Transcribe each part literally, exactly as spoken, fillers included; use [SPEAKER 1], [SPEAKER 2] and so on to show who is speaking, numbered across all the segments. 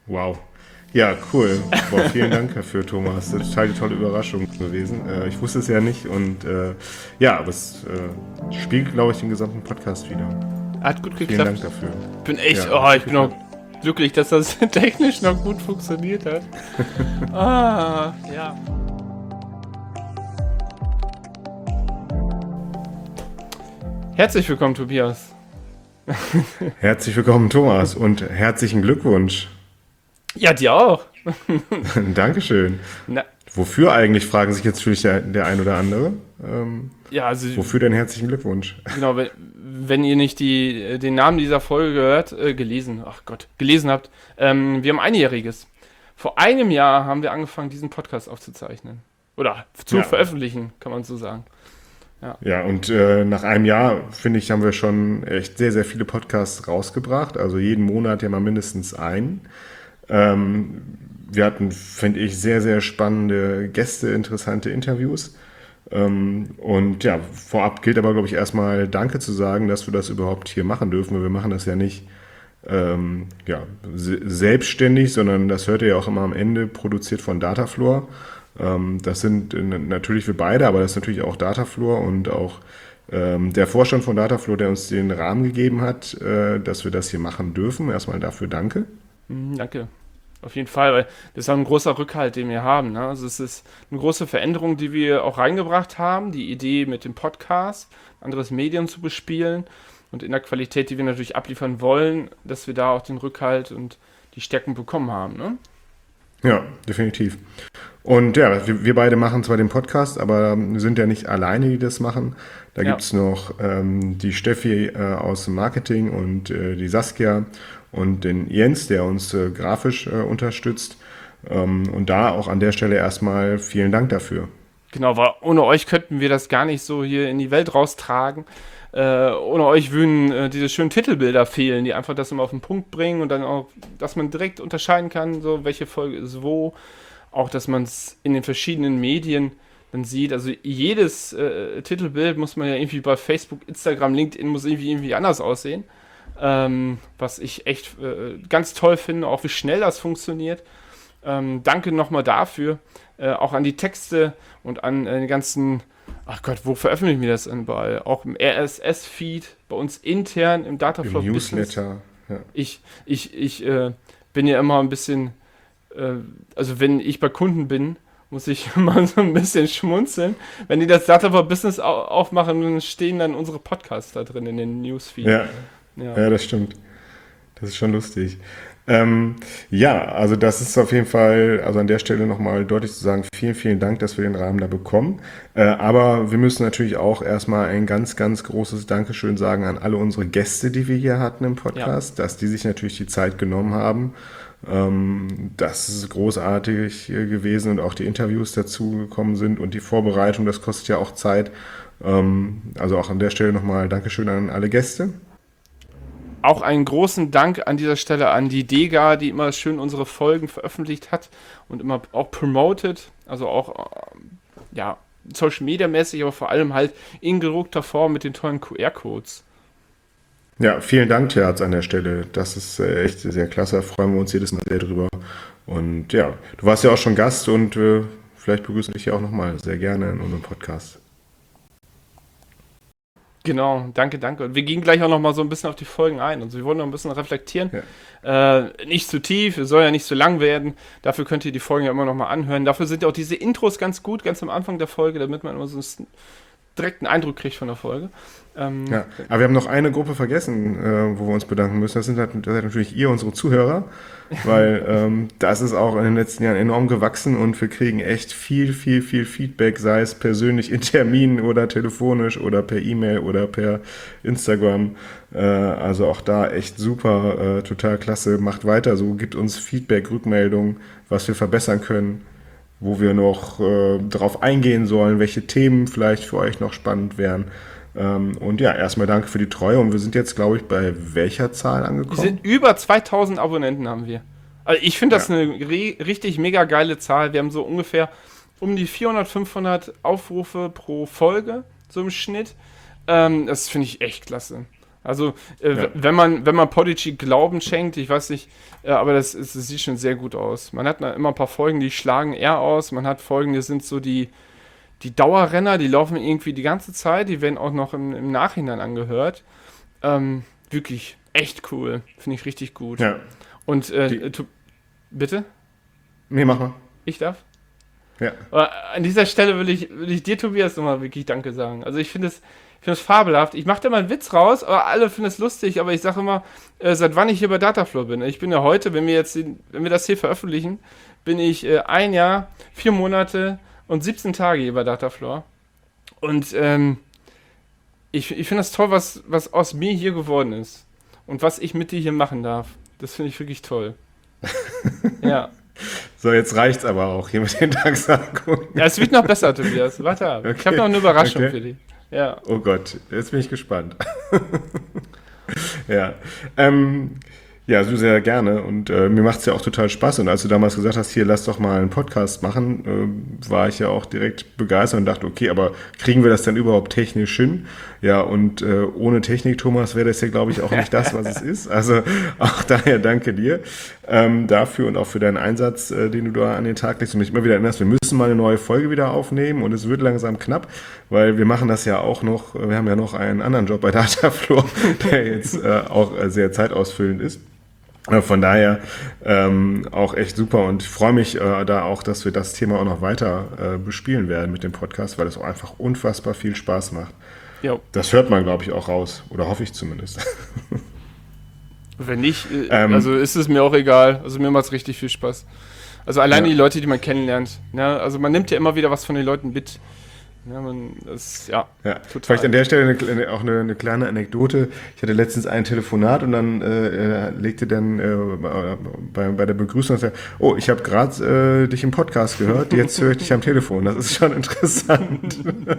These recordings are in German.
[SPEAKER 1] Wow. Ja, cool. Boah, vielen Dank dafür, Thomas. Das ist total die tolle Überraschung gewesen. Äh, ich wusste es ja nicht und äh, ja, aber es äh, spiegelt, glaube ich, den gesamten Podcast wieder.
[SPEAKER 2] Hat gut
[SPEAKER 1] Vielen Dank
[SPEAKER 2] geklappt.
[SPEAKER 1] dafür.
[SPEAKER 2] Ich bin echt,
[SPEAKER 1] Ja,
[SPEAKER 2] oh, ich bin auch glücklich, dass das technisch noch gut funktioniert hat. Ah, ja. Herzlich willkommen, Tobias.
[SPEAKER 1] Herzlich willkommen, Thomas, und herzlichen Glückwunsch.
[SPEAKER 2] Ja, dir auch.
[SPEAKER 1] Dankeschön.
[SPEAKER 2] Na,
[SPEAKER 1] Wofür eigentlich, fragen sich jetzt natürlich der, der ein oder andere. Ähm,
[SPEAKER 2] ja, also,
[SPEAKER 1] wofür denn herzlichen Glückwunsch?
[SPEAKER 2] genau, wenn, wenn ihr nicht die, den Namen dieser Folge gehört, äh, gelesen, ach Gott, gelesen habt, ähm, wir haben Einjähriges. Vor einem Jahr haben wir angefangen, diesen Podcast aufzuzeichnen. Oder zu
[SPEAKER 1] Ja.
[SPEAKER 2] veröffentlichen, kann man so sagen.
[SPEAKER 1] Ja, und äh, nach einem Jahr, finde ich, haben wir schon echt sehr, sehr viele Podcasts rausgebracht. Also jeden Monat ja mal mindestens einen. Ähm, wir hatten, finde ich, sehr, sehr spannende Gäste, interessante Interviews. Ähm, und ja, vorab gilt aber, glaube ich, erstmal Danke zu sagen, dass wir das überhaupt hier machen dürfen. Wir machen das ja nicht ähm, ja, se- selbstständig, sondern das hört ihr ja auch immer am Ende, produziert von Datafloor. Ähm, das sind äh, natürlich wir beide, aber das ist natürlich auch Datafloor und auch ähm, der Vorstand von Datafloor, der uns den Rahmen gegeben hat, äh, dass wir das hier machen dürfen. Erstmal dafür danke.
[SPEAKER 2] Mhm, danke. Auf jeden Fall, weil das ist auch ein großer Rückhalt, den wir haben. Ne? Also es ist eine große Veränderung, die wir auch reingebracht haben. Die Idee mit dem Podcast, ein anderes Medium zu bespielen und in der Qualität, die wir natürlich abliefern wollen, dass wir da auch den Rückhalt und die Stärken bekommen haben. Ne?
[SPEAKER 1] Ja, definitiv. Und ja, wir, wir beide machen zwar den Podcast, aber wir sind ja nicht alleine, die das machen. Da
[SPEAKER 2] Ja.
[SPEAKER 1] gibt es noch ähm, die Steffi äh, aus dem Marketing und äh, die Saskia und den Jens, der uns äh, grafisch äh, unterstützt. Ähm, und da auch an der Stelle erstmal vielen Dank dafür.
[SPEAKER 2] Genau, weil ohne euch könnten wir das gar nicht so hier in die Welt raustragen. Äh, ohne euch würden äh, diese schönen Titelbilder fehlen, die einfach das immer auf den Punkt bringen und dann auch, dass man direkt unterscheiden kann, so welche Folge ist wo. Auch, dass man es in den verschiedenen Medien dann sieht. Also jedes äh, Titelbild muss man ja irgendwie bei Facebook, Instagram, LinkedIn muss irgendwie, irgendwie anders aussehen. Ähm, was ich echt äh, ganz toll finde, auch wie schnell das funktioniert. Ähm, danke nochmal dafür. Äh, auch an die Texte und an äh, den ganzen, ach Gott, wo veröffentlichen wir das denn bei? Auch im R S S-Feed, bei uns intern im
[SPEAKER 1] Im
[SPEAKER 2] Dataflow Business.
[SPEAKER 1] Newsletter. Ja.
[SPEAKER 2] Ich, ich, ich äh, bin ja immer ein bisschen, äh, also wenn ich bei Kunden bin, muss ich immer so ein bisschen schmunzeln. Wenn die das Dataflow Business au- aufmachen, dann stehen dann unsere Podcasts da drin in den Newsfeed.
[SPEAKER 1] Ja,
[SPEAKER 2] Ja.
[SPEAKER 1] ja, das stimmt. Das ist schon lustig. Ähm, ja, also das ist auf jeden Fall, also an der Stelle nochmal deutlich zu sagen, vielen, vielen Dank, dass wir den Rahmen da bekommen. Äh, aber wir müssen natürlich auch erstmal ein ganz, ganz großes Dankeschön sagen an alle unsere Gäste, die wir hier hatten im Podcast, dass die sich natürlich die Zeit genommen haben. Ähm, das ist großartig äh, gewesen und auch die Interviews dazu gekommen sind und die Vorbereitung, das kostet ja auch Zeit. Ähm, also auch an der Stelle nochmal Dankeschön an alle Gäste.
[SPEAKER 2] Auch einen großen Dank an dieser Stelle an die Dega, die immer schön unsere Folgen veröffentlicht hat und immer auch promotet, also auch ähm, ja, Social Media mäßig, aber vor allem halt in gedruckter Form mit den tollen Q R-Codes.
[SPEAKER 1] Ja, vielen Dank, Terz, an der Stelle. Das ist äh, echt sehr klasse. Da freuen wir uns jedes Mal sehr drüber. Und ja, du warst ja auch schon Gast und äh, vielleicht begrüßen wir dich ja auch nochmal sehr gerne in unserem Podcast.
[SPEAKER 2] Genau, danke, danke. Und wir gehen gleich auch noch mal so ein bisschen auf die Folgen ein. Also wir wollen noch ein bisschen reflektieren. Äh, nicht zu tief, es soll ja nicht zu lang werden. Dafür könnt ihr die Folgen ja immer noch mal anhören. Dafür sind ja auch diese Intros ganz gut, ganz am Anfang der Folge, damit man immer so einen direkten Eindruck kriegt von der Folge. Ähm,
[SPEAKER 1] Ja, aber wir haben noch eine Gruppe vergessen, äh, wo wir uns bedanken müssen. Das sind halt, das seid natürlich ihr, unsere Zuhörer, weil ähm, das ist auch in den letzten Jahren enorm gewachsen und wir kriegen echt viel, viel, viel Feedback, sei es persönlich in Terminen oder telefonisch oder per E-Mail oder per Instagram. Äh, also auch da echt super, äh, total klasse. Macht weiter so, gibt uns Feedback, Rückmeldungen, was wir verbessern können, wo wir noch äh, drauf eingehen sollen, welche Themen vielleicht für euch noch spannend wären. Ähm, und ja, erstmal danke für die Treue. Und wir sind jetzt, glaube ich, bei welcher Zahl
[SPEAKER 2] wir
[SPEAKER 1] angekommen?
[SPEAKER 2] sind über zweitausend Abonnenten haben wir. Also ich finde das
[SPEAKER 1] Ja.
[SPEAKER 2] eine ri- richtig mega geile Zahl. Wir haben so ungefähr um die vierhundert, fünfhundert Aufrufe pro Folge, so im Schnitt. Ähm, das finde ich echt klasse. Also, äh,
[SPEAKER 1] Ja.
[SPEAKER 2] wenn man, wenn man Podigy Glauben schenkt, ich weiß nicht, äh, aber das, ist, das sieht schon sehr gut aus. Man hat na- immer ein paar Folgen, die schlagen eher aus. Man hat Folgen, die sind so die, die Dauerrenner, die laufen irgendwie die ganze Zeit, die werden auch noch im, im Nachhinein angehört. Ähm, wirklich echt cool. Finde ich richtig gut.
[SPEAKER 1] Ja.
[SPEAKER 2] Und, äh,
[SPEAKER 1] Die-
[SPEAKER 2] tu, bitte?
[SPEAKER 1] Nee, mach mal.
[SPEAKER 2] Ich darf?
[SPEAKER 1] Ja.
[SPEAKER 2] Aber an dieser Stelle will ich, will ich dir, Tobias, nochmal wirklich Danke sagen. Also ich finde es, ich finde es fabelhaft. Ich mache da mal einen Witz raus, aber alle finden es lustig. Aber ich sage immer, äh, seit wann ich hier bei Dataflow bin. Ich bin ja heute, wenn wir jetzt, den, wenn wir das hier veröffentlichen, bin ich äh, ein Jahr, vier Monate und siebzehn Tage hier bei Dataflow. Und ähm, ich, ich finde das toll, was, was aus mir hier geworden ist. Und was ich mit dir hier machen darf. Das finde ich wirklich toll. Ja.
[SPEAKER 1] So, jetzt reicht's aber auch hier mit den Danksagungen.
[SPEAKER 2] Ja, es wird noch besser, Tobias. Warte ab. Ich
[SPEAKER 1] Okay.
[SPEAKER 2] habe noch eine Überraschung
[SPEAKER 1] Okay.
[SPEAKER 2] für dich. Ja.
[SPEAKER 1] Oh Gott, jetzt bin ich gespannt. Ja, ähm, ja, so sehr gerne und äh, mir macht es ja auch total Spaß und als du damals gesagt hast, hier lass doch mal einen Podcast machen, äh, war ich ja auch direkt begeistert und dachte, okay, aber kriegen wir das dann überhaupt technisch hin? Ja, und äh, ohne Technik, Thomas, wäre das ja, glaube ich, auch nicht das, was es ist. Also auch daher danke dir ähm, dafür und auch für deinen Einsatz, äh, den du da an den Tag legst und mich immer wieder erinnerst, wir müssen mal eine neue Folge wieder aufnehmen und es wird langsam knapp, weil wir machen das ja auch noch, wir haben ja noch einen anderen Job bei Dataflow, der jetzt äh, auch äh, sehr zeitausfüllend ist. Äh, Von daher ähm, auch echt super und ich freue mich äh, da auch, dass wir das Thema auch noch weiter äh, bespielen werden mit dem Podcast, weil es auch einfach unfassbar viel Spaß macht.
[SPEAKER 2] Jo.
[SPEAKER 1] Das hört man, glaube ich, auch raus. Oder hoffe ich zumindest.
[SPEAKER 2] Wenn nicht, äh,
[SPEAKER 1] Ähm.
[SPEAKER 2] also ist es mir auch egal. Also mir macht es richtig viel Spaß. Also alleine
[SPEAKER 1] Ja.
[SPEAKER 2] die Leute, die man kennenlernt. Ne? Also man nimmt ja immer wieder was von den Leuten mit. Ja, man, das, ja,
[SPEAKER 1] Ja,
[SPEAKER 2] total.
[SPEAKER 1] vielleicht an der Stelle eine, eine, auch eine, eine kleine Anekdote. Ich hatte letztens ein Telefonat und dann äh, legte dann äh, bei, bei der Begrüßung, sagte, oh, ich habe gerade äh, dich im Podcast gehört, jetzt höre ich dich am Telefon. Das ist schon interessant.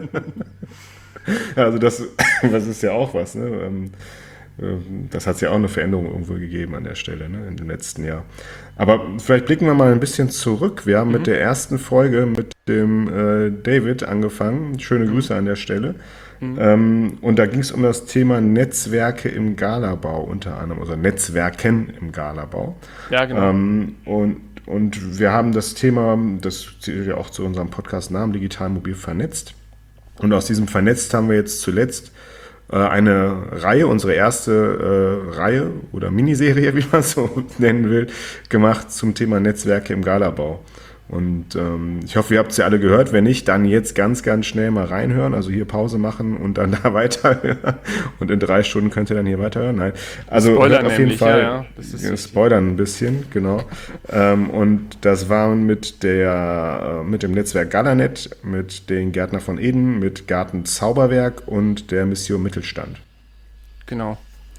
[SPEAKER 1] Ja, also das, das ist ja auch was. Ne? Ähm, ähm, Das hat es ja auch eine Veränderung irgendwo gegeben an der Stelle, ne, in dem letzten Jahr. Aber vielleicht blicken wir mal ein bisschen zurück. Wir haben mit der ersten Folge mit dem äh, David angefangen. Schöne Grüße an der Stelle. Ähm, und da ging es um das Thema Netzwerke im Galabau unter anderem, also Netzwerken im Galabau.
[SPEAKER 2] Ja, genau.
[SPEAKER 1] Ähm, und, und wir haben das Thema, das zählt ja auch zu unserem Podcast-Namen, digital mobil vernetzt. Und aus diesem Vernetzt haben wir jetzt zuletzt äh, eine Reihe, unsere erste äh, Reihe oder Miniserie, wie man es so nennen will, gemacht zum Thema Netzwerke im Galabau. Und ähm, ich hoffe, ihr habt es ja alle gehört. Wenn nicht, dann jetzt ganz, ganz schnell mal reinhören. Also hier Pause machen und dann da weiterhören. Und in drei Stunden könnt ihr dann hier weiterhören. Nein, also
[SPEAKER 2] Spoilern
[SPEAKER 1] hört auf jeden
[SPEAKER 2] nämlich,
[SPEAKER 1] Fall.
[SPEAKER 2] ja, ja. Das ist
[SPEAKER 1] Ja,
[SPEAKER 2] wichtig.
[SPEAKER 1] Spoilern ein bisschen, genau. ähm, und das war mit der äh, mit dem Netzwerk Galanet, mit den Gärtner von Eden, mit Garten Zauberwerk und der Mission Mittelstand.
[SPEAKER 2] Genau.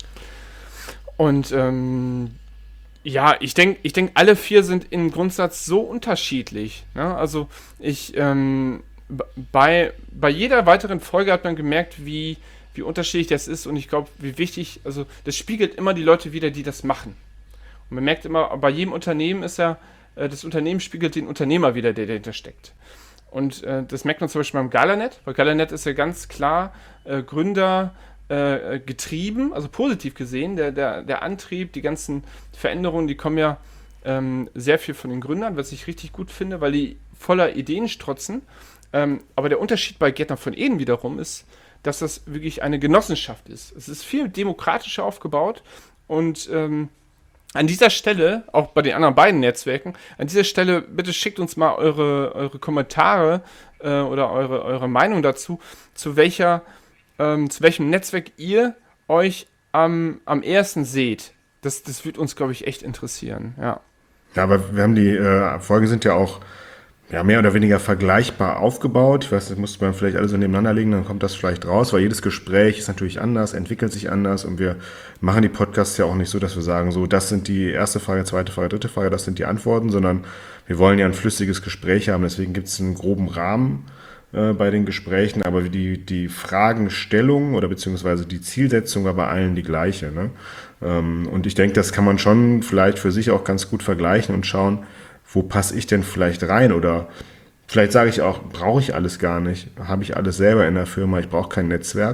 [SPEAKER 2] Und ähm, ja, ich denke, ich denk, alle vier sind im Grundsatz so unterschiedlich. Ne? Also ich ähm, b- bei, bei jeder weiteren Folge hat man gemerkt, wie, wie unterschiedlich das ist und ich glaube, wie wichtig, also das spiegelt immer die Leute wider, die das machen. Und man merkt immer, bei jedem Unternehmen ist ja, äh, das Unternehmen spiegelt den Unternehmer wider, der dahinter steckt. Und äh, das merkt man zum Beispiel beim Galanet, weil Galanet ist ja ganz klar äh, Gründer äh, getrieben, also positiv gesehen, der, der, der Antrieb, die ganzen Veränderungen, die kommen ja ähm, sehr viel von den Gründern, was ich richtig gut finde, weil die voller Ideen strotzen. Ähm, aber der Unterschied bei Gärtner von Eden wiederum ist, dass das wirklich eine Genossenschaft ist. Es ist viel demokratischer aufgebaut und ähm, an dieser Stelle, auch bei den anderen beiden Netzwerken, an dieser Stelle bitte schickt uns mal eure, eure Kommentare äh, oder eure, eure Meinung dazu, zu welcher, ähm, zu welchem Netzwerk ihr euch am, am ehesten seht. Das, das wird uns, glaube ich, echt interessieren. Ja.
[SPEAKER 1] Ja, aber wir haben die äh, Folgen sind ja auch ja, mehr oder weniger vergleichbar aufgebaut. Ich weiß, das muss man vielleicht alle so nebeneinander legen, dann kommt das vielleicht raus, weil jedes Gespräch ist natürlich anders, entwickelt sich anders und wir machen die Podcasts ja auch nicht so, dass wir sagen, so, das sind die erste Frage, zweite Frage, dritte Frage, das sind die Antworten, sondern wir wollen ja ein flüssiges Gespräch haben, deswegen gibt es einen groben Rahmen äh, bei den Gesprächen, aber die, die Fragenstellung oder beziehungsweise die Zielsetzung war bei allen die gleiche. Ne? Ähm, und ich denke, das kann man schon vielleicht für sich auch ganz gut vergleichen und schauen, wo passe ich denn vielleicht rein oder vielleicht sage ich auch, brauche ich alles gar nicht, habe ich alles selber in der Firma, ich brauche kein Netzwerk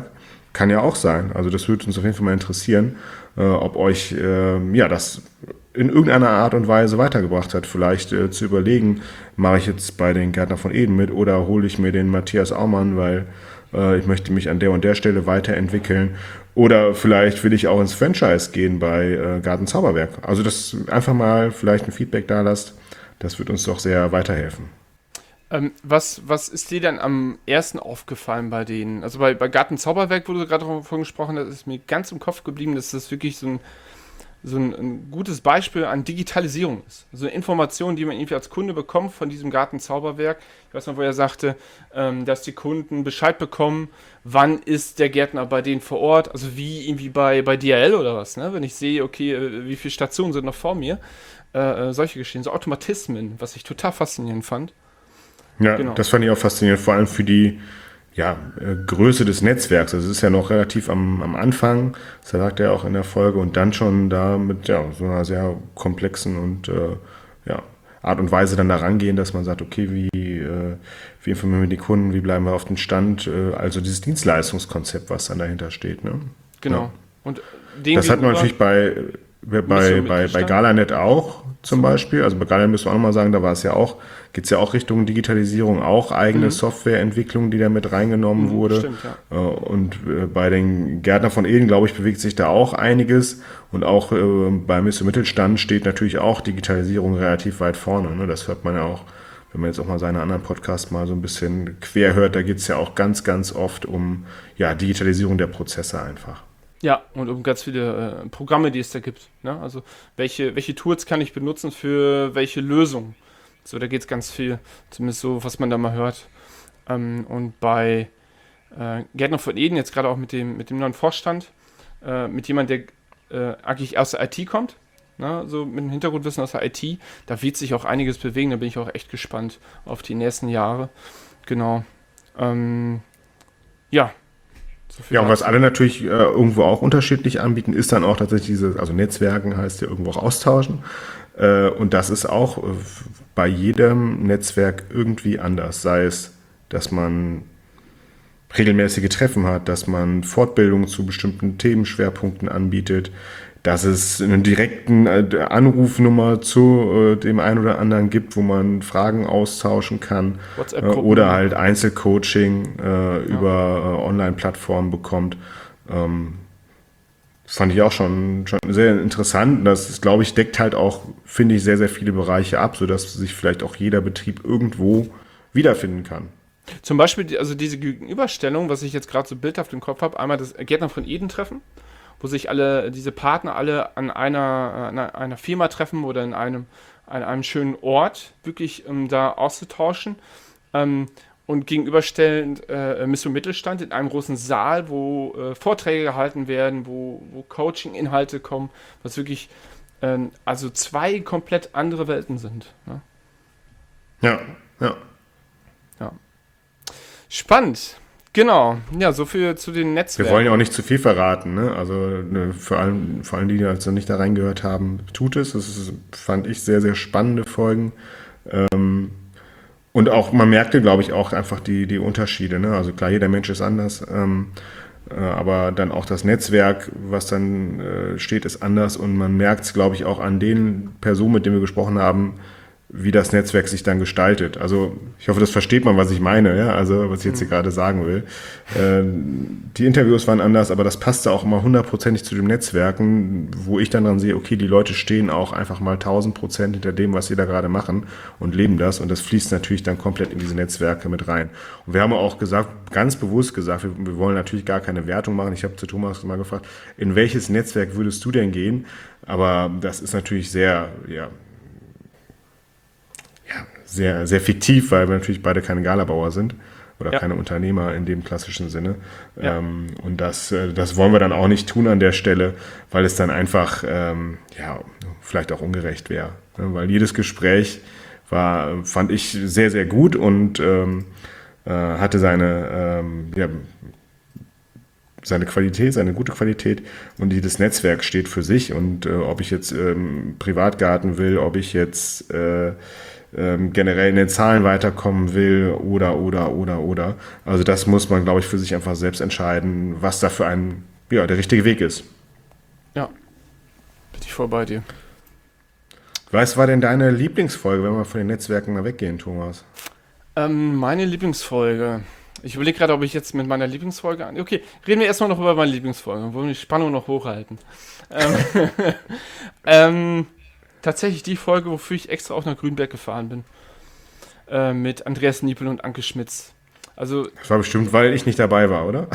[SPEAKER 1] kann ja auch sein. Also das würde uns auf jeden Fall mal interessieren, äh, ob euch äh, ja das in irgendeiner Art und Weise weitergebracht hat. Vielleicht äh, zu überlegen, mache ich jetzt bei den Gärtner von Eden mit oder hole ich mir den Matthias Aumann, weil äh, ich möchte mich an der und der Stelle weiterentwickeln. Oder vielleicht will ich auch ins Franchise gehen bei äh, Garten Zauberwerk. Also das einfach mal vielleicht ein Feedback da lasst, das wird uns doch sehr weiterhelfen.
[SPEAKER 2] Ähm, was, was ist dir denn am ersten aufgefallen bei denen? Also bei, bei Garten Zauberwerk, wo du gerade davon gesprochen hast, ist mir ganz im Kopf geblieben, dass das wirklich so ein, so ein, ein gutes Beispiel an Digitalisierung ist. Also eine Information, die man irgendwie als Kunde bekommt von diesem Garten Zauberwerk. Ich weiß noch, wo er sagte, ähm, dass die Kunden Bescheid bekommen, wann ist der Gärtner bei denen vor Ort. Also wie irgendwie bei, bei D H L oder was. Ne? Wenn ich sehe, okay, äh, wie viele Stationen sind noch vor mir. Äh, äh, solche Geschichten, so Automatismen, was ich total faszinierend fand.
[SPEAKER 1] Ja,
[SPEAKER 2] Genau.
[SPEAKER 1] das fand ich auch faszinierend, vor allem für die ja, äh, Größe des Netzwerks. Also es ist ja noch relativ am, am Anfang, das sagt er auch in der Folge, und dann schon da mit ja, so einer sehr komplexen und äh, ja, Art und Weise dann da rangehen, dass man sagt, okay, wie, äh, wie informieren wir die Kunden, wie bleiben wir auf dem Stand, äh, also dieses Dienstleistungskonzept, was dann dahinter steht. Ne?
[SPEAKER 2] Genau.
[SPEAKER 1] Ja.
[SPEAKER 2] Und dem
[SPEAKER 1] Das hat man
[SPEAKER 2] gegenüber-
[SPEAKER 1] natürlich bei, bei, bei, bei, bei Galanet auch zum Beispiel. Also bei Galanet müssen wir auch nochmal sagen, da war es ja auch, geht es ja auch Richtung Digitalisierung, auch eigene
[SPEAKER 2] Mhm.
[SPEAKER 1] Softwareentwicklung, die da mit reingenommen
[SPEAKER 2] Mhm,
[SPEAKER 1] wurde.
[SPEAKER 2] stimmt, ja.
[SPEAKER 1] Äh, Und äh, bei den Gärtner von Eden, glaube ich, bewegt sich da auch einiges. Und auch äh, bei Mister Mittelstand steht natürlich auch Digitalisierung relativ weit vorne. Ne? Das hört man ja auch, wenn man jetzt auch mal seine anderen Podcasts mal so ein bisschen quer hört, da geht es ja auch ganz, ganz oft um ja, Digitalisierung der Prozesse einfach.
[SPEAKER 2] Ja, und um ganz viele äh, Programme, die es da gibt. Ne? Also welche, welche Tools kann ich benutzen für welche Lösung? So, da geht es ganz viel, zumindest so, was man da mal hört. Ähm, und bei äh, Gärtner von Eden, jetzt gerade auch mit dem, mit dem neuen Vorstand, äh, mit jemandem, der äh, eigentlich aus der I T kommt, ne? So mit dem Hintergrundwissen aus der I T, da wird sich auch einiges bewegen, da bin ich auch echt gespannt auf die nächsten Jahre. Genau. Ähm, ja. So viel
[SPEAKER 1] Ja, und was
[SPEAKER 2] dazu.
[SPEAKER 1] alle natürlich äh, irgendwo auch unterschiedlich anbieten, ist dann auch tatsächlich diese, also Netzwerken heißt ja irgendwo auch austauschen. Äh, und das ist auch äh, bei jedem Netzwerk irgendwie anders. Sei es, dass man regelmäßige Treffen hat, dass man Fortbildungen zu bestimmten Themenschwerpunkten anbietet, dass es eine direkten äh, Anrufnummer zu äh, dem einen oder anderen gibt, wo man Fragen austauschen kann äh,
[SPEAKER 2] WhatsApp-Gruppen.
[SPEAKER 1] oder halt Einzelcoaching äh, über äh, Online-Plattformen bekommt. Ähm, das fand ich auch schon, schon sehr interessant. Das ist, glaube ich, deckt halt auch, finde ich, sehr, sehr viele Bereiche ab, sodass sich vielleicht auch jeder Betrieb irgendwo wiederfinden kann.
[SPEAKER 2] Zum Beispiel, die- also diese Gegenüberstellung, was ich jetzt gerade so bildhaft im Kopf habe, einmal das Gärtner von Eden treffen, wo sich alle, diese Partner alle an einer, an einer, einer Firma treffen oder in einem, an einem schönen Ort, wirklich um da auszutauschen. Ähm, und gegenüberstellend äh, Mister Mittelstand in einem großen Saal, wo äh, Vorträge gehalten werden, wo, wo Coaching-Inhalte kommen, was wirklich ähm, also zwei komplett andere Welten sind. Ne?
[SPEAKER 1] Ja, ja.
[SPEAKER 2] Ja. Spannend. Genau. Ja, so viel zu den
[SPEAKER 1] Wir
[SPEAKER 2] Netzwerken.
[SPEAKER 1] wollen ja auch nicht zu viel verraten, ne? Also ne, vor allem, vor allem die, die jetzt noch nicht da reingehört haben, tut es. Das ist, fand ich, sehr, sehr spannende Folgen. Ähm, und auch, man merkte, glaube ich, auch einfach die, die Unterschiede. Ne? Also klar, jeder Mensch ist anders, ähm, äh, aber dann auch das Netzwerk, was dann äh, steht, ist anders. Und man merkt es, glaube ich, auch an den Personen, mit denen wir gesprochen haben, wie das Netzwerk sich dann gestaltet. Also ich hoffe, das versteht man, was ich meine, ja, also was ich jetzt hier gerade sagen will. Ähm, die Interviews waren anders, aber das passte auch immer hundertprozentig zu den Netzwerken, wo ich dann dran sehe, okay, die Leute stehen auch einfach mal tausend Prozent hinter dem, was sie da gerade machen und leben das, und das fließt natürlich dann komplett in diese Netzwerke mit rein. Und wir haben auch gesagt, ganz bewusst gesagt, wir, wir wollen natürlich gar keine Wertung machen. Ich habe zu Thomas mal gefragt, in welches Netzwerk würdest du denn gehen? Aber das ist natürlich sehr, ja, Ja, sehr, sehr fiktiv, weil wir natürlich beide keine Galabauer sind oder
[SPEAKER 2] Ja.
[SPEAKER 1] keine Unternehmer in dem klassischen Sinne.
[SPEAKER 2] Ja.
[SPEAKER 1] Ähm, und das, äh, das wollen wir dann auch nicht tun an der Stelle, weil es dann einfach ähm, ja, vielleicht auch ungerecht wäre. Ne? Weil jedes Gespräch war, fand ich, sehr, sehr gut und ähm, äh, hatte seine, ähm, ja, seine Qualität, seine gute Qualität, und jedes Netzwerk steht für sich, und äh, ob ich jetzt ähm, Privatgarten will, ob ich jetzt äh, ähm, generell in den Zahlen weiterkommen will oder, oder, oder, oder. Also das muss man, glaube ich, für sich einfach selbst entscheiden, was da für einen, ja, der richtige Weg ist.
[SPEAKER 2] Ja, bin ich voll bei dir.
[SPEAKER 1] Was war denn deine Lieblingsfolge, wenn wir von den Netzwerken mal weggehen, Thomas?
[SPEAKER 2] Ähm, meine Lieblingsfolge. Ich überlege gerade, ob ich jetzt mit meiner Lieblingsfolge an. Okay, reden wir erstmal noch über meine Lieblingsfolge, wollen wir die Spannung noch hochhalten. ähm, ähm, tatsächlich die Folge, wofür ich extra auch nach Grünberg gefahren bin. Äh, mit Andreas Niepel und Anke Schmitz. Also,
[SPEAKER 1] Das war bestimmt, weil ich nicht dabei war, oder?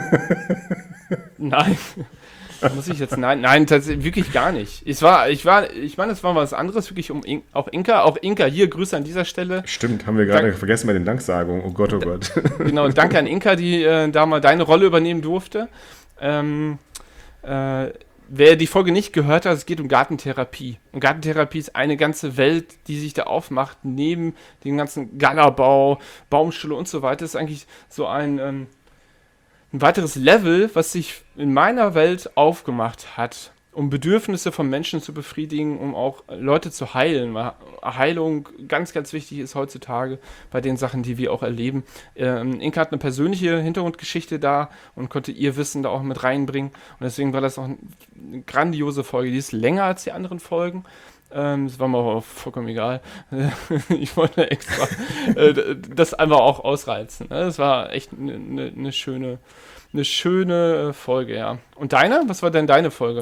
[SPEAKER 2] nein. Muss ich jetzt, nein, nein, tatsächlich wirklich gar nicht. Es war, ich war, ich meine, es war was anderes, wirklich um In, auch Inka, auch Inka, hier, Grüße an dieser Stelle.
[SPEAKER 1] Stimmt, haben wir gerade
[SPEAKER 2] Dank,
[SPEAKER 1] vergessen bei den Danksagungen. Oh Gott, oh Gott.
[SPEAKER 2] Genau, danke an Inka, die äh, da mal deine Rolle übernehmen durfte. Ähm, äh, wer die Folge nicht gehört hat, es geht um Gartentherapie. Und Gartentherapie ist eine ganze Welt, die sich da aufmacht, neben dem ganzen Gallerbau, Baumschule und so weiter. Das ist eigentlich so ein, ähm, ein weiteres Level, was sich in meiner Welt aufgemacht hat, um Bedürfnisse von Menschen zu befriedigen, um auch Leute zu heilen. Heilung ganz, ganz wichtig ist heutzutage bei den Sachen, die wir auch erleben. Ähm, Inka hat eine persönliche Hintergrundgeschichte da und konnte ihr Wissen da auch mit reinbringen. Und deswegen war das auch eine grandiose Folge. Die ist länger als die anderen Folgen. Ähm, das war mir auch vollkommen egal. Ich wollte extra äh, das einfach auch ausreizen. Ne? Das war echt eine ne, ne schöne, eine schöne Folge, ja. Und deine? Was war denn deine Folge?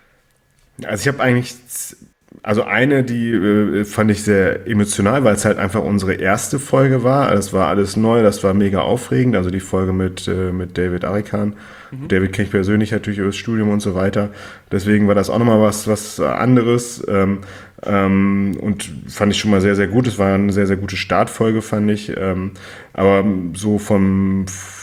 [SPEAKER 1] Also ich habe eigentlich, also eine, die äh, fand ich sehr emotional, weil es halt einfach unsere erste Folge war. Das war alles neu, das war mega aufregend. Also die Folge mit, äh, mit David Arikan. Mhm. David kenne ich persönlich natürlich über das Studium und so weiter. Deswegen war das auch nochmal was, was anderes. Ähm, ähm, und fand ich schon mal sehr, sehr gut. Es war eine sehr, sehr gute Startfolge, fand ich. Ähm, aber so vom...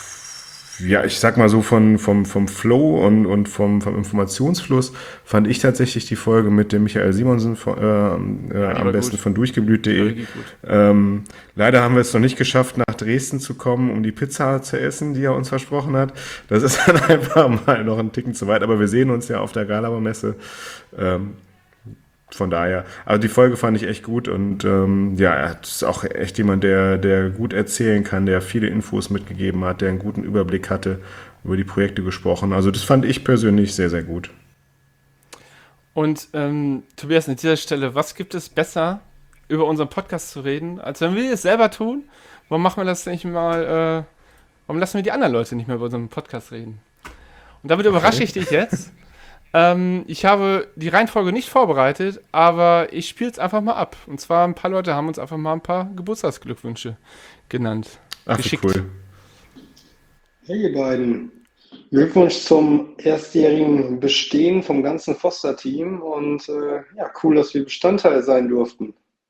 [SPEAKER 1] Ja, ich sag mal so von, vom, vom Flow und, und vom, vom Informationsfluss fand ich tatsächlich die Folge mit dem Michael Simonsen von, äh, äh, am besten gut. von durchgeblüht punkt de. Ähm, leider haben wir es noch nicht geschafft, nach Dresden zu kommen, um die Pizza zu essen, die er uns versprochen hat. Das ist dann einfach mal noch ein Ticken zu weit, aber wir sehen uns ja auf der Galauer-Messe. Ähm, Von daher, also die Folge fand ich echt gut und ähm, ja, er ist auch echt jemand, der, der gut erzählen kann, der viele Infos mitgegeben hat, der einen guten Überblick hatte, über die Projekte gesprochen. Also das fand ich persönlich sehr, sehr gut.
[SPEAKER 2] Und ähm, Tobias, an dieser Stelle, was gibt es besser, über unseren Podcast zu reden, als wenn wir es selber tun? Warum machen wir das nicht mal, äh, warum lassen wir die anderen Leute nicht mehr über unseren Podcast reden? Und damit überrasche ich dich jetzt. Ähm, ich habe die Reihenfolge nicht vorbereitet, aber ich spiele es einfach mal ab. Und zwar ein paar Leute haben uns einfach mal ein paar Geburtstagsglückwünsche genannt.
[SPEAKER 1] Ach,
[SPEAKER 2] geschickt.
[SPEAKER 1] Cool.
[SPEAKER 3] Hey ihr beiden, Glückwunsch zum erstjährigen Bestehen vom ganzen Foster-Team und äh, ja, cool, dass wir Bestandteil sein durften.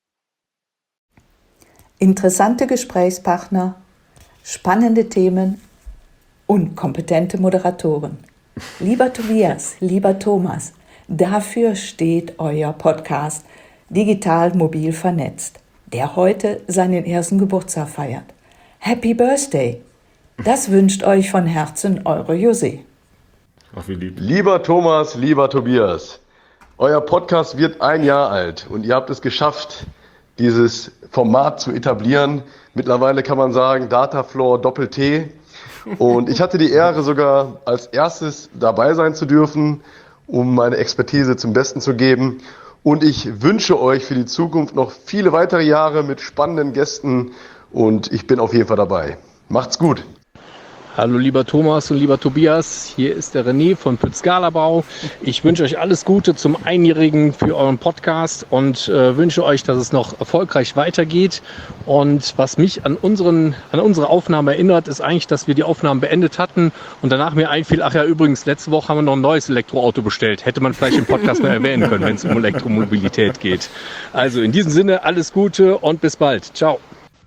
[SPEAKER 4] Interessante Gesprächspartner, spannende Themen und kompetente Moderatoren. Lieber Tobias, lieber Thomas, dafür steht euer Podcast Digital Mobil Vernetzt, der heute seinen ersten Geburtstag feiert. Happy Birthday! Das wünscht euch von Herzen eure José.
[SPEAKER 1] Ach, wie lieb.
[SPEAKER 5] Lieber Thomas, lieber Tobias, euer Podcast wird ein Jahr alt und ihr habt es geschafft, dieses Format zu etablieren. Mittlerweile kann man sagen Datafloor Doppel-T. Und ich hatte die Ehre, sogar als erstes dabei sein zu dürfen, um meine Expertise zum Besten zu geben. Und ich wünsche euch für die Zukunft noch viele weitere Jahre mit spannenden Gästen und ich bin auf jeden Fall dabei. Macht's gut!
[SPEAKER 6] Hallo lieber Thomas und lieber Tobias, hier ist der René von Pütz-Galabau. Ich wünsche euch alles Gute zum Einjährigen für euren Podcast und äh, wünsche euch, dass es noch erfolgreich weitergeht. Und was mich an, unseren, an unsere Aufnahme erinnert, ist eigentlich, dass wir die Aufnahmen beendet hatten und danach mir einfiel, ach ja übrigens, letzte Woche haben wir noch ein neues Elektroauto bestellt. Hätte man vielleicht im Podcast mal erwähnen können, wenn es um Elektromobilität geht. Also in diesem Sinne, alles Gute und bis bald. Ciao.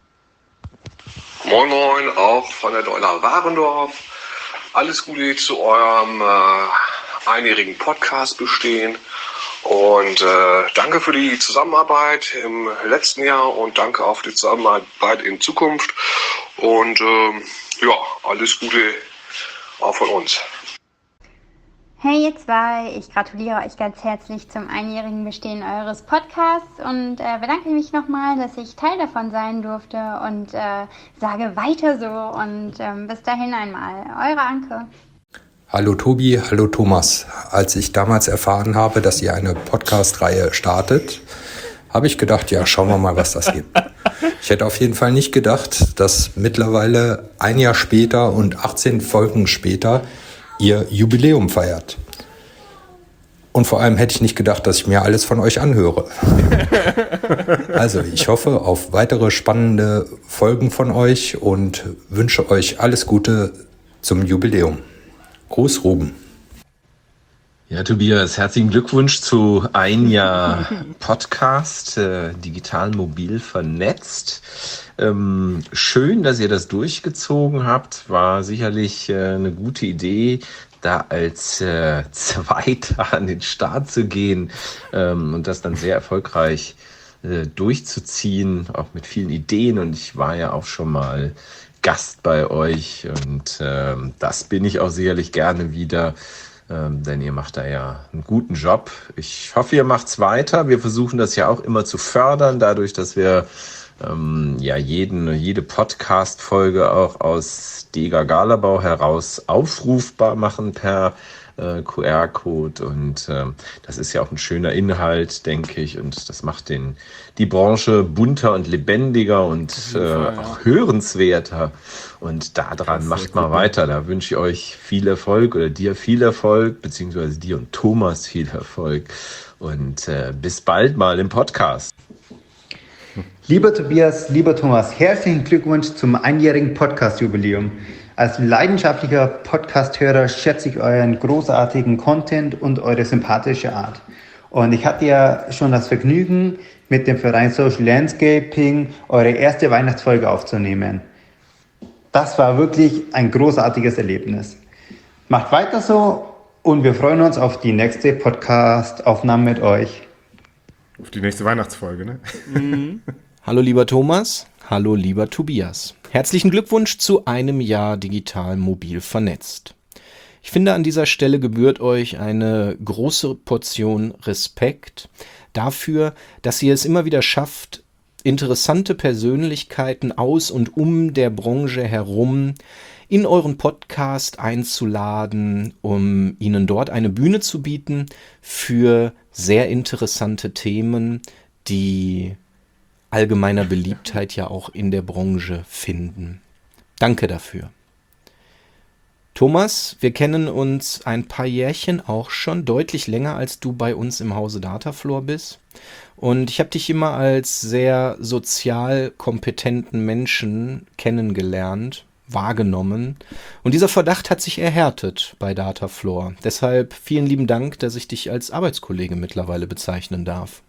[SPEAKER 7] Moin Moin, auch von der Deuler Warendorf. Alles Gute zu eurem äh, einjährigen Podcast bestehen und äh, danke für die Zusammenarbeit im letzten Jahr und danke auf die Zusammenarbeit in Zukunft und äh, ja, alles Gute auch von uns.
[SPEAKER 8] Hey ihr zwei, ich gratuliere euch ganz herzlich zum einjährigen Bestehen eures Podcasts und äh, bedanke mich nochmal, dass ich Teil davon sein durfte und äh, sage weiter so und ähm, bis dahin einmal. Eure Anke.
[SPEAKER 9] Hallo Tobi, hallo Thomas. Als ich damals erfahren habe, dass ihr eine Podcast-Reihe startet, habe ich gedacht, ja, schauen wir mal, was das gibt. Ich hätte auf jeden Fall nicht gedacht, dass mittlerweile ein Jahr später und achtzehn Folgen später ihr Jubiläum feiert. Und vor allem hätte ich nicht gedacht, dass ich mir alles von euch anhöre. Also ich hoffe auf weitere spannende Folgen von euch und wünsche euch alles Gute zum Jubiläum. Gruß, Ruben.
[SPEAKER 10] Ja, Tobias, herzlichen Glückwunsch zu ein Jahr Podcast, äh, digital mobil vernetzt. Ähm, schön, dass ihr das durchgezogen habt. War sicherlich äh, eine gute Idee, da als äh, Zweiter an den Start zu gehen ähm, und das dann sehr erfolgreich äh, durchzuziehen, auch mit vielen Ideen. Und ich war ja auch schon mal Gast bei euch und ähm, das bin ich auch sicherlich gerne wieder. Ähm, denn ihr macht da ja einen guten Job. Ich hoffe, ihr macht's weiter. Wir versuchen das ja auch immer zu fördern, dadurch, dass wir ähm, ja jeden, jede Podcast-Folge auch aus Dega Galabau heraus aufrufbar machen per äh, Q R-Code. Und ähm, das ist ja auch ein schöner Inhalt, denke ich. Und das macht den, die Branche bunter und lebendiger und äh, auch hörenswerter. Und daran macht mal weiter. Da wünsche ich euch viel Erfolg oder dir viel Erfolg, beziehungsweise dir und Thomas viel Erfolg. Und äh, bis bald mal im Podcast.
[SPEAKER 11] Lieber Tobias, lieber Thomas, herzlichen Glückwunsch zum einjährigen Podcast-Jubiläum. Als leidenschaftlicher Podcast-Hörer schätze ich euren großartigen Content und eure sympathische Art. Und ich hatte ja schon das Vergnügen, mit dem Verein Social Landscaping eure erste Weihnachtsfolge aufzunehmen. Das war wirklich ein großartiges Erlebnis. Macht weiter so und wir freuen uns auf die nächste Podcast-Aufnahme mit euch.
[SPEAKER 1] Auf die nächste Weihnachtsfolge, ne?
[SPEAKER 12] Mhm. Hallo lieber Thomas, hallo lieber Tobias. Herzlichen Glückwunsch zu einem Jahr digital mobil vernetzt. Ich finde, an dieser Stelle gebührt euch eine große Portion Respekt dafür, dass ihr es immer wieder schafft, interessante Persönlichkeiten aus und um der Branche herum in euren Podcast einzuladen, um ihnen dort eine Bühne zu bieten für sehr interessante Themen, die allgemeiner Beliebtheit ja auch in der Branche finden. Danke dafür. Thomas, wir kennen uns ein paar Jährchen auch schon, deutlich länger als du bei uns im Hause Datafloor bist. Und ich habe dich immer als sehr sozial kompetenten Menschen kennengelernt, wahrgenommen. Und dieser Verdacht hat sich erhärtet bei Datafloor. Deshalb vielen lieben Dank, dass ich dich als Arbeitskollege mittlerweile bezeichnen darf.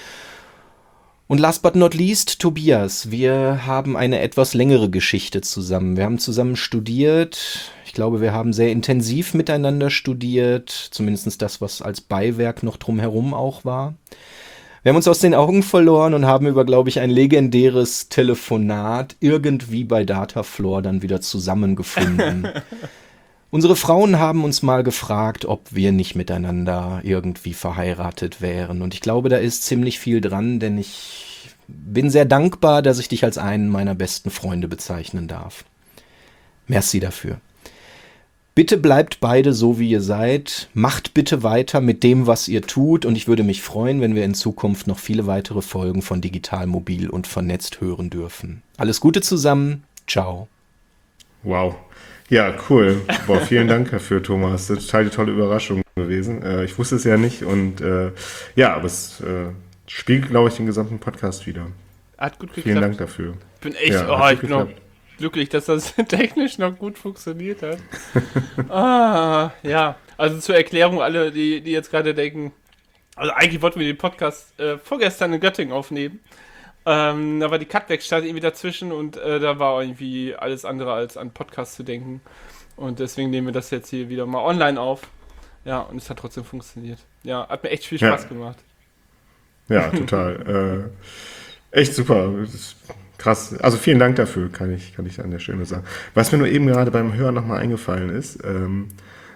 [SPEAKER 12] Und last but not least, Tobias, wir haben eine etwas längere Geschichte zusammen. Wir haben zusammen studiert. Ich glaube, wir haben sehr intensiv miteinander studiert. Zumindest das, was als Beiwerk noch drumherum auch war. Wir haben uns aus den Augen verloren und haben über, glaube ich, ein legendäres Telefonat irgendwie bei Datafloor dann wieder zusammengefunden. Unsere Frauen haben uns mal gefragt, ob wir nicht miteinander irgendwie verheiratet wären. Und ich glaube, da ist ziemlich viel dran, denn ich bin sehr dankbar, dass ich dich als einen meiner besten Freunde bezeichnen darf. Merci dafür. Bitte bleibt beide so, wie ihr seid. Macht bitte weiter mit dem, was ihr tut. Und ich würde mich freuen, wenn wir in Zukunft noch viele weitere Folgen von Digital, Mobil und Vernetzt hören dürfen. Alles Gute zusammen. Ciao.
[SPEAKER 1] Wow. Ja, cool. Boah, vielen Dank dafür, Thomas. Das ist total die tolle Überraschung gewesen. Äh, ich wusste es ja nicht und äh, ja, aber es äh, spiegelt, glaube ich, den gesamten Podcast wieder.
[SPEAKER 2] Hat gut geklappt.
[SPEAKER 1] Vielen Dank dafür.
[SPEAKER 2] Ich bin echt,
[SPEAKER 1] ja,
[SPEAKER 2] oh, ich bin auch glücklich, dass das technisch noch gut funktioniert hat. ah, ja. Also zur Erklärung, alle, die, die jetzt gerade denken, also eigentlich wollten wir den Podcast äh, vorgestern in Göttingen aufnehmen. Ähm, da war die Cut-Werkstatt irgendwie dazwischen und äh, da war irgendwie alles andere als an Podcast zu denken. Und deswegen nehmen wir das jetzt hier wieder mal online auf. Ja, und es hat trotzdem funktioniert. Ja, hat mir echt viel Spaß ja. gemacht.
[SPEAKER 1] Ja, total. äh, echt super. Das ist krass. Also vielen Dank dafür, kann ich, kann ich an der Stelle sagen. Was mir nur eben gerade beim Hören nochmal eingefallen ist, ähm,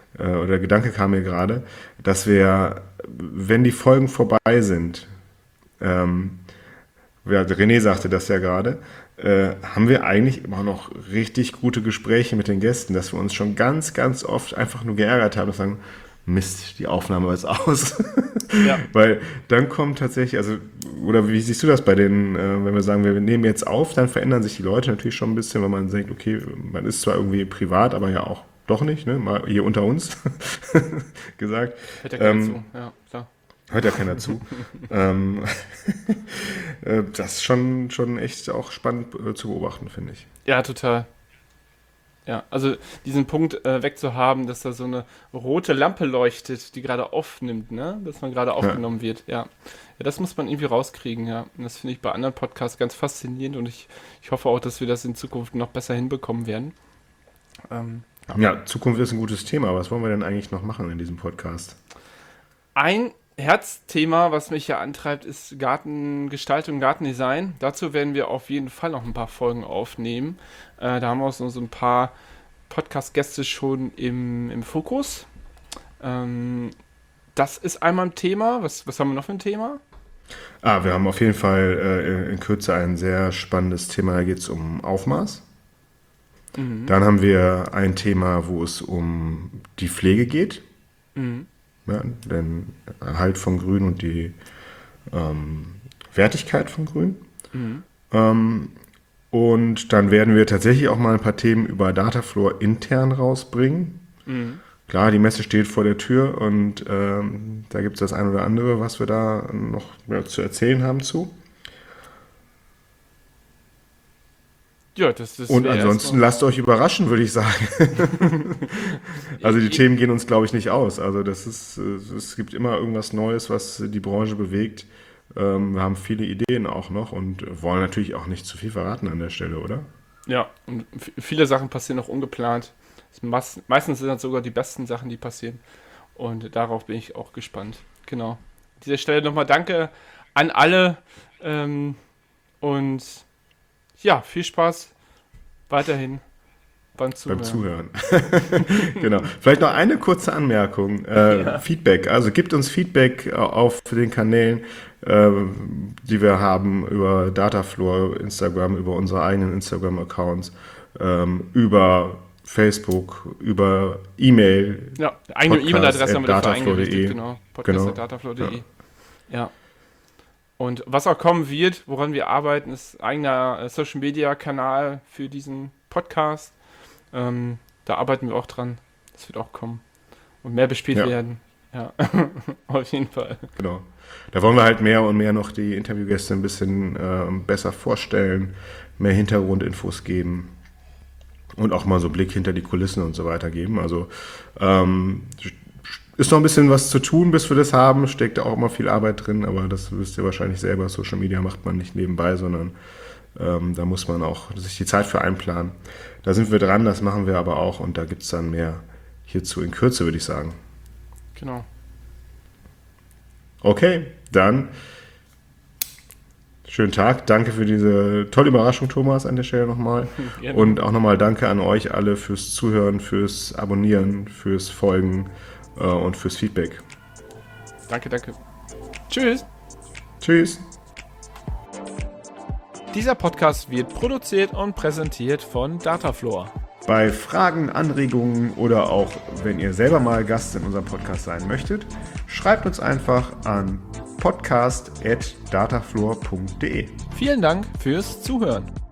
[SPEAKER 1] äh, oder der Gedanke kam mir gerade, dass wir, wenn die Folgen vorbei sind, ähm, ja, René sagte das ja gerade, äh, haben wir eigentlich immer noch richtig gute Gespräche mit den Gästen, dass wir uns schon ganz, ganz oft einfach nur geärgert haben und sagen, Mist, die Aufnahme ist aus. Ja. Weil dann kommt tatsächlich, also, oder wie siehst du das bei den, äh, wenn wir sagen, wir nehmen jetzt auf, dann verändern sich die Leute natürlich schon ein bisschen, weil man denkt, okay, man ist zwar irgendwie privat, aber ja auch doch nicht, ne? Mal hier unter uns gesagt.
[SPEAKER 2] Hört ja keiner
[SPEAKER 1] ähm,
[SPEAKER 2] zu, ja, klar.
[SPEAKER 1] Hört ja keiner zu. ähm, das ist schon, schon echt auch spannend äh, zu beobachten, finde ich.
[SPEAKER 2] Ja, total. Ja, also diesen Punkt äh, wegzuhaben, dass da so eine rote Lampe leuchtet, die gerade aufnimmt, ne? Dass man gerade aufgenommen ja. wird, ja. Ja, das muss man irgendwie rauskriegen, ja. Und das finde ich bei anderen Podcasts ganz faszinierend und ich, ich hoffe auch, dass wir das in Zukunft noch besser hinbekommen werden.
[SPEAKER 1] Ähm, ja. ja, Zukunft ist ein gutes Thema. Was wollen wir denn eigentlich noch machen in diesem Podcast?
[SPEAKER 2] Ein Herzthema, was mich ja antreibt, ist Gartengestaltung, Gartendesign. Dazu werden wir auf jeden Fall noch ein paar Folgen aufnehmen. Äh, da haben wir auch so, so ein paar Podcast-Gäste schon im, im Fokus. Ähm, das ist einmal ein Thema. Was, was haben wir noch für ein Thema?
[SPEAKER 1] Ah, wir haben auf jeden Fall äh, in Kürze ein sehr spannendes Thema. Da geht es um Aufmaß. Mhm. Dann haben wir ein Thema, wo es um die Pflege geht. Mhm. Ja, den Erhalt von Grün und die ähm, Wertigkeit von Grün. Mhm. Ähm, und dann werden wir tatsächlich auch mal ein paar Themen über Datafloor intern rausbringen. Mhm. Klar, die Messe steht vor der Tür und ähm, da gibt es das ein oder andere, was wir da noch ja, zu erzählen haben zu.
[SPEAKER 2] Ja, das ist
[SPEAKER 1] und ansonsten lasst euch überraschen, würde ich sagen. Also die Themen gehen uns, glaube ich, nicht aus. Also das ist, es gibt immer irgendwas Neues, was die Branche bewegt. Ähm, wir haben viele Ideen auch noch und wollen natürlich auch nicht zu viel verraten an der Stelle, oder?
[SPEAKER 2] Ja, und f- viele Sachen passieren noch ungeplant. Meist, meistens sind das sogar die besten Sachen, die passieren. Und darauf bin ich auch gespannt. Genau. An dieser Stelle nochmal danke an alle ähm, und ja, viel Spaß weiterhin beim Zuhören.
[SPEAKER 1] Beim Zuhören. Genau. Vielleicht noch eine kurze Anmerkung. Äh, ja. Feedback. Also gebt uns Feedback auf den Kanälen, äh, die wir haben über Datafloor, Instagram, über unsere eigenen Instagram-Accounts, ähm, über Facebook, über E-Mail.
[SPEAKER 2] Ja, eigene E-Mail-Adresse haben wir dafür eingerichtet. Genau. podcast
[SPEAKER 1] Genau.
[SPEAKER 2] at datafloor punkt de. Ja. ja. Und was auch kommen wird, woran wir arbeiten, ist eigener äh, Social-Media-Kanal für diesen Podcast. Ähm, da arbeiten wir auch dran. Das wird auch kommen. Und mehr bespielt
[SPEAKER 1] ja.
[SPEAKER 2] werden. Ja, auf jeden Fall.
[SPEAKER 1] Genau. Da wollen wir halt mehr und mehr noch die Interviewgäste ein bisschen äh, besser vorstellen, mehr Hintergrundinfos geben und auch mal so Blick hinter die Kulissen und so weiter geben. Also ähm, ist noch ein bisschen was zu tun, bis wir das haben. Steckt auch immer viel Arbeit drin, aber das wisst ihr wahrscheinlich selber. Social Media macht man nicht nebenbei, sondern ähm, da muss man auch sich die Zeit für einplanen. Da sind wir dran, das machen wir aber auch und da gibt es dann mehr hierzu in Kürze, würde ich sagen.
[SPEAKER 2] Genau.
[SPEAKER 1] Okay, dann schönen Tag. Danke für diese tolle Überraschung, Thomas, an der Stelle nochmal. Gerne. Und auch nochmal danke an euch alle fürs Zuhören, fürs Abonnieren, fürs Folgen und fürs Feedback.
[SPEAKER 2] Danke, danke. Tschüss.
[SPEAKER 1] Tschüss.
[SPEAKER 2] Dieser Podcast wird produziert und präsentiert von Datafloor.
[SPEAKER 1] Bei Fragen, Anregungen oder auch wenn ihr selber mal Gast in unserem Podcast sein möchtet, schreibt uns einfach an podcast at datafloor punkt de.
[SPEAKER 2] Vielen Dank fürs Zuhören.